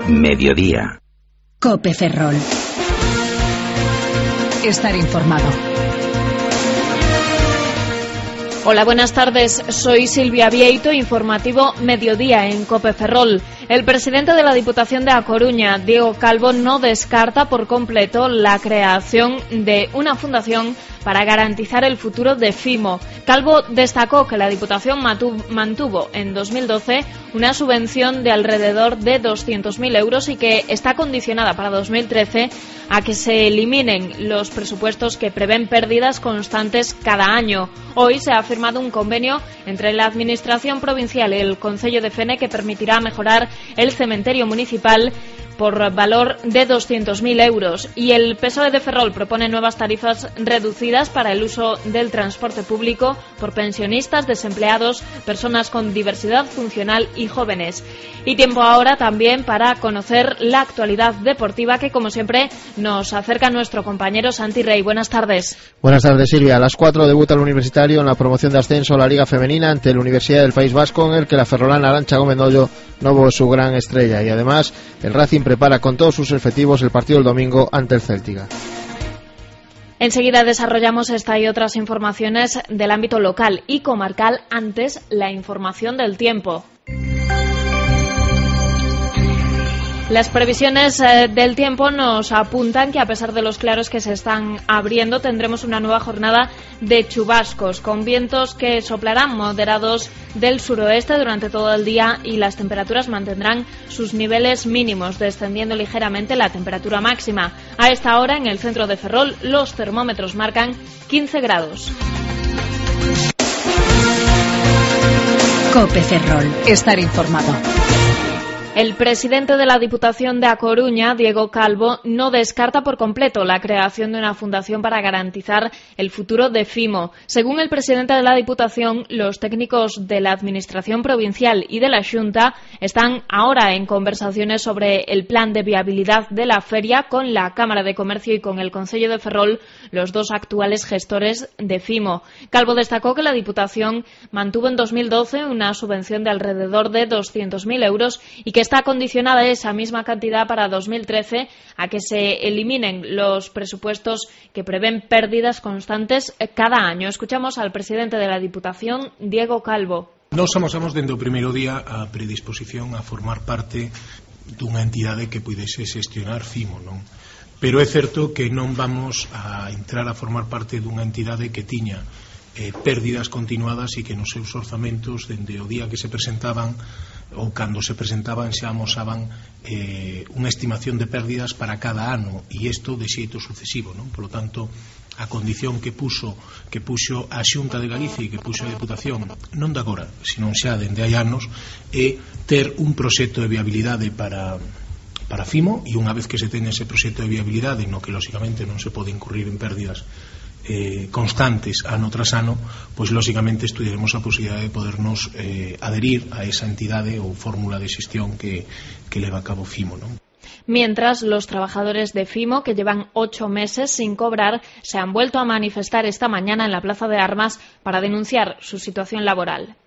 Mediodía. COPE Ferrol. Estar informado. Hola, buenas tardes. Soy Silvia Vieito, informativo Mediodía en COPE Ferrol. El presidente de la Diputación de A Coruña, Diego Calvo, no descarta por completo la creación de una fundación para garantizar el futuro de Fimo. Calvo destacó que la Diputación mantuvo en 2012 una subvención de alrededor de 200.000 euros y que está condicionada para 2013 a que se eliminen los presupuestos que prevén pérdidas constantes cada año. Hoy se ha firmado un convenio entre la Administración Provincial y el Concello de Fene que permitirá mejorar el cementerio municipal por valor de 200.000 euros. Y el PSOE de Ferrol propone nuevas tarifas reducidas para el uso del transporte público por pensionistas, desempleados, personas con diversidad funcional y jóvenes. Y tiempo ahora también para conocer la actualidad deportiva que, como siempre, nos acerca nuestro compañero Santi Rey. Buenas tardes. Buenas tardes, Silvia. A las 4 debuta el Universitario en la promoción de ascenso a la Liga Femenina ante la Universidad del País Vasco, en el que la ferrolana Arantxa Gómez Nollo no fue su gran estrella. Y además, el Racing prepara con todos sus efectivos el partido del domingo ante el Céltica. Enseguida desarrollamos esta y otras informaciones del ámbito local y comarcal. Antes, la información del tiempo. Las previsiones del tiempo nos apuntan que, a pesar de los claros que se están abriendo, tendremos una nueva jornada de chubascos, con vientos que soplarán moderados del suroeste durante todo el día y las temperaturas mantendrán sus niveles mínimos, descendiendo ligeramente la temperatura máxima. A esta hora, en el centro de Ferrol, los termómetros marcan 15 grados. COPE Ferrol. Estar informado. El presidente de la Diputación de A Coruña, Diego Calvo, no descarta por completo la creación de una fundación para garantizar el futuro de Fimo. Según el presidente de la Diputación, los técnicos de la Administración Provincial y de la Xunta están ahora en conversaciones sobre el plan de viabilidad de la feria con la Cámara de Comercio y con el Concello de Ferrol, los dos actuales gestores de Fimo. Calvo destacó que la Diputación mantuvo en 2012 una subvención de alrededor de 200.000 euros y que está condicionada esa misma cantidad para 2013 a que se eliminen los presupuestos que prevén pérdidas constantes cada año. Escuchamos al presidente de la Diputación, Diego Calvo. Nos amosamos dende o primeiro día a predisposición a formar parte dunha entidade que pudese xestionar Fimo, non? Pero é certo que non vamos a entrar a formar parte dunha entidade que tiña pérdidas continuadas e que nos seus orzamentos dende o día que se presentaban ou cando se presentaban xa amosaban unha estimación de pérdidas para cada ano e isto de xeito sucesivo, non? Por lo tanto, a condición que puxo a Xunta de Galicia e que puxo a Diputación non de agora, senón xa dende hai anos, é ter un proxecto de viabilidade para Fimo e unha vez que se teña ese proxecto de viabilidade no que lóxicamente non se pode incurrir en pérdidas constantes ano tras ano, pois lóxicamente estudiaremos a posibilidade de podernos adherir a esa entidade ou fórmula de xestión que leva a cabo Fimo, non? Mientras, los trabajadores de Fimo, que llevan 8 meses sin cobrar, se han vuelto a manifestar esta mañana en la Plaza de Armas para denunciar su situación laboral.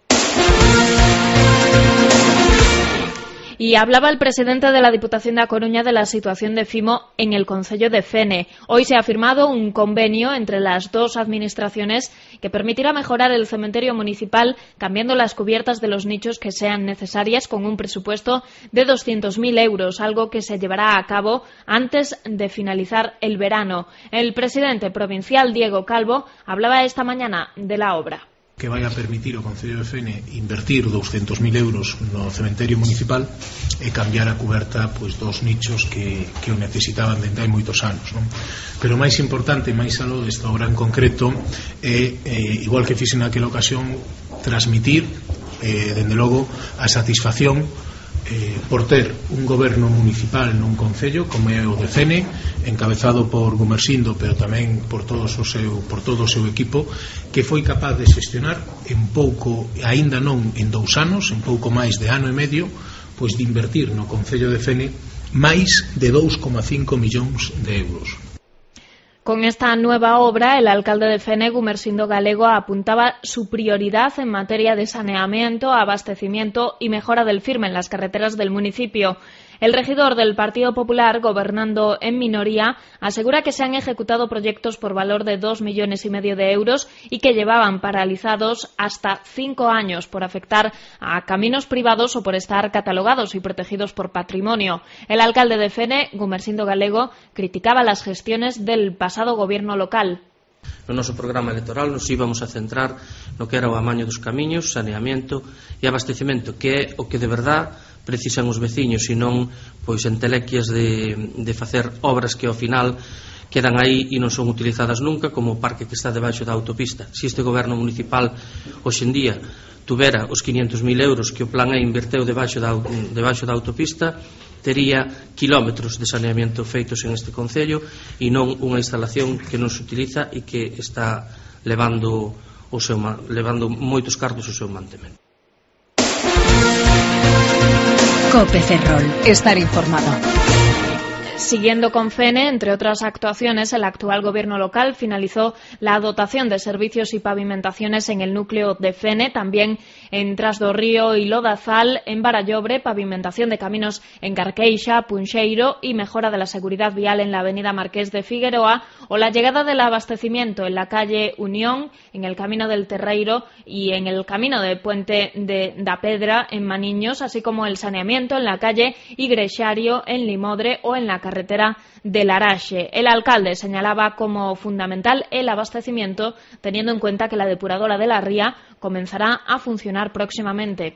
Y hablaba el presidente de la Diputación de A Coruña de la situación de Fimo en el Concello de Fene. Hoy se ha firmado un convenio entre las dos administraciones que permitirá mejorar el cementerio municipal cambiando las cubiertas de los nichos que sean necesarias con un presupuesto de 200.000 euros, algo que se llevará a cabo antes de finalizar el verano. El presidente provincial, Diego Calvo, hablaba esta mañana de la obra. Que vai a permitir ao Concello de Fene invertir 200.000 euros no cementerio municipal e cambiar a cuberta dos nichos que o necesitaban dende hai moitos anos, non? Pero máis importante, máis aló desta obra en concreto é, igual que fixe naquela ocasión, transmitir dende logo a satisfacción por ter un goberno municipal nun concello como é o de Fene, encabezado por Gumersindo, pero tamén por todo o seu equipo, que foi capaz de xestionar en pouco, aínda non en 2 anos, en pouco máis de ano e medio, pois de invertir no concello de Fene máis de 2,5 millóns de euros. Con esta nueva obra, el alcalde de Fene, Gumersindo Galego, apuntaba su prioridad en materia de saneamiento, abastecimiento y mejora del firme en las carreteras del municipio. El regidor del Partido Popular, gobernando en minoría, asegura que se han ejecutado proyectos por valor de 2,5 millones de euros y que llevaban paralizados hasta 5 años por afectar a caminos privados o por estar catalogados y protegidos por patrimonio. El alcalde de Fene, Gumersindo Galego, criticaba las gestiones del pasado gobierno local. No noso programa electoral nos íbamos a centrar no que era o amaño dos camiños, saneamento e abastecemento, que é o que de verdad precisan os veciños e non pois entelequias de facer obras que ao final quedan aí e non son utilizadas nunca, como o parque que está debaixo da autopista. Se este goberno municipal hoxe en día tuvera os 500.000 euros que o plan E inverteu debaixo da autopista, tería kilómetros de saneamento feitos en este concello e non unha instalación que non se utiliza e que está levando moitos cartos o seu mantemento. COPE Ferrol. Estar informado. Siguiendo con Fene, entre otras actuaciones, el actual gobierno local finalizó la dotación de servicios y pavimentaciones en el núcleo de Fene, también en Tras do Río y Lodazal, en Barallobre, pavimentación de caminos en Carqueixa, Punxeiro y mejora de la seguridad vial en la avenida Marqués de Figueroa, o la llegada del abastecimiento en la calle Unión, en el camino del Terreiro y en el camino de Puente da Pedra en Maniños, así como el saneamiento en la calle Igrexario en Limodre o en la carretera de Laraxe. El alcalde señalaba como fundamental el abastecimiento, teniendo en cuenta que la depuradora de la Ría comenzará a funcionar próximamente.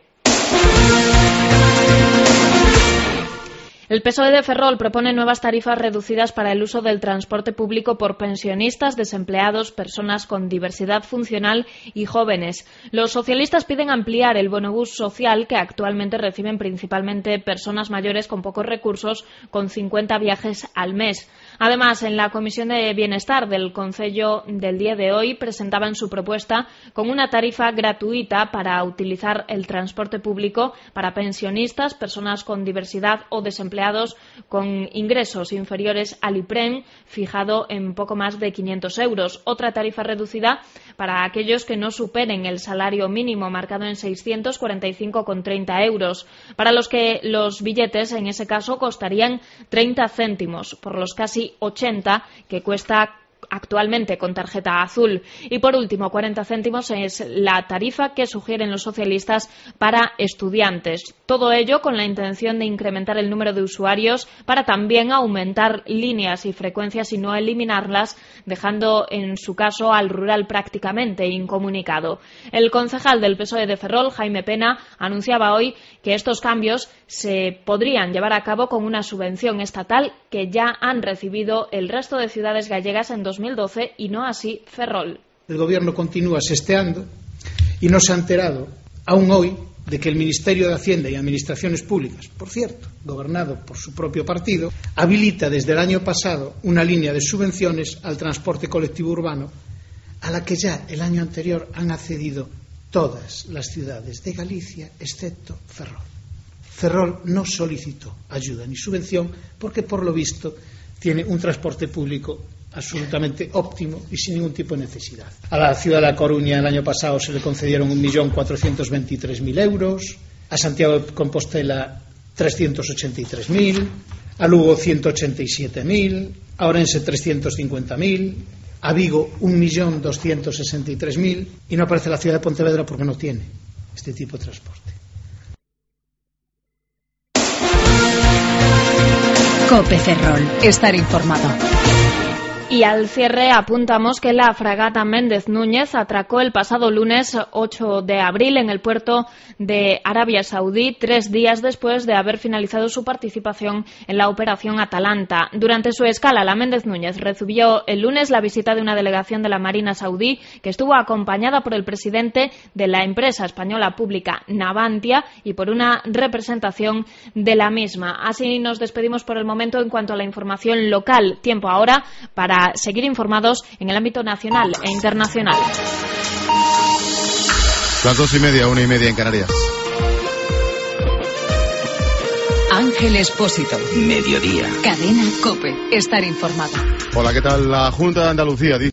El PSOE de Ferrol propone nuevas tarifas reducidas para el uso del transporte público por pensionistas, desempleados, personas con diversidad funcional y jóvenes. Los socialistas piden ampliar el bonobús social que actualmente reciben principalmente personas mayores con pocos recursos, con 50 viajes al mes. Además, en la Comisión de Bienestar del Concello del día de hoy presentaban su propuesta con una tarifa gratuita para utilizar el transporte público para pensionistas, personas con diversidad o desempleados con ingresos inferiores al IPREN, fijado en poco más de 500 euros. Otra tarifa reducida para aquellos que no superen el salario mínimo, marcado en 645,30 euros, para los que los billetes en ese caso costarían 30 céntimos, por los casi 80 que cuesta actualmente con tarjeta azul. Y por último, 40 céntimos es la tarifa que sugieren los socialistas para estudiantes. Todo ello con la intención de incrementar el número de usuarios para también aumentar líneas y frecuencias y no eliminarlas, dejando en su caso al rural prácticamente incomunicado. El concejal del PSOE de Ferrol, Jaime Pena, anunciaba hoy que estos cambios se podrían llevar a cabo con una subvención estatal que ya han recibido el resto de ciudades gallegas en 2012 y no así Ferrol. El Gobierno continúa sesteando y no se ha enterado aún hoy de que el Ministerio de Hacienda y Administraciones Públicas, por cierto, gobernado por su propio partido, habilita desde el año pasado una línea de subvenciones al transporte colectivo urbano a la que ya el año anterior han accedido todas las ciudades de Galicia, excepto Ferrol. Ferrol no solicitó ayuda ni subvención porque, por lo visto, tiene un transporte público absolutamente óptimo y sin ningún tipo de necesidad. A la ciudad de La Coruña el año pasado se le concedieron 1.423.000 euros, a Santiago de Compostela 383.000, a Lugo 187.000, a Orense 350.000, a Vigo 1.263.000 y no aparece la ciudad de Pontevedra porque no tiene este tipo de transporte. COPE Ferrol. Estar informado. Y al cierre apuntamos que la fragata Méndez Núñez atracó el pasado lunes 8 de abril en el puerto de Arabia Saudí, 3 días después de haber finalizado su participación en la operación Atalanta. Durante su escala, la Méndez Núñez recibió el lunes la visita de una delegación de la Marina Saudí que estuvo acompañada por el presidente de la empresa española pública Navantia y por una representación de la misma. Así nos despedimos por el momento en cuanto a la información local. Tiempo ahora para seguir informados en el ámbito nacional e internacional. Las 2:30, 1:30 en Canarias. Ángel Expósito. Mediodía. Cadena COPE. Estar informado. Hola, ¿qué tal? La Junta de Andalucía dice